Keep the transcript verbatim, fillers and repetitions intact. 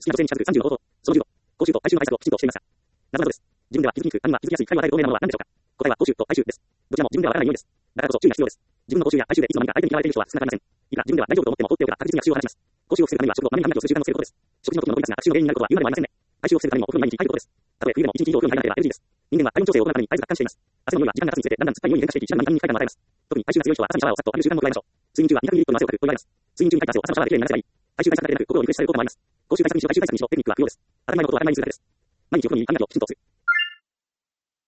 きな女性に近づくさんじゅうの方法。そのじゅうご、口臭と体臭の対策をきちんとしていますか。謎なのです。自分では気づきにくく、他人は気づきやすい、他人は誰か透明なものは何でしょうか。答えは口臭と体臭です。どちらも自分ではわからない匂いです。だからこそ注意が必要です。自分の口臭や体臭でいつの間にか相手に嫌われている人は少なくありません。いくら自分では大丈夫と思っても放っておけば確実に悪臭を放ちます。口臭を防ぐためには食後まめに歯磨きをする習慣をつけることです。食事の時の残りがちな悪臭の原因になることは言うまでもありませんね。体臭を防ぐためにもお風呂に毎日入ることです。たとえ冬でも一日以上お風呂に入らなければ エルジー です。人間は体温調整を行うために絶えず発汗しています。汗の匂いは時間が経つにつれてだんだん酸っぱい匂いに変化していき、一番何に快感を与えます。特に体臭が強い人は朝にシャワーをさっと浴びる習慣も加えましょう。睡眠中はにひゃくミリリットルの汗をかくと言われます。睡眠中にかいた汗を朝のシャワーできれいに流せばいい。体臭対策だけでなく、心をリフレッシュされる効果もあります。口臭対策にしろ、体臭対策にしろ、テクニックは不要です。当たり前のことを当たり前にするだけです。毎日お風呂に入り歯磨きをきちんとする。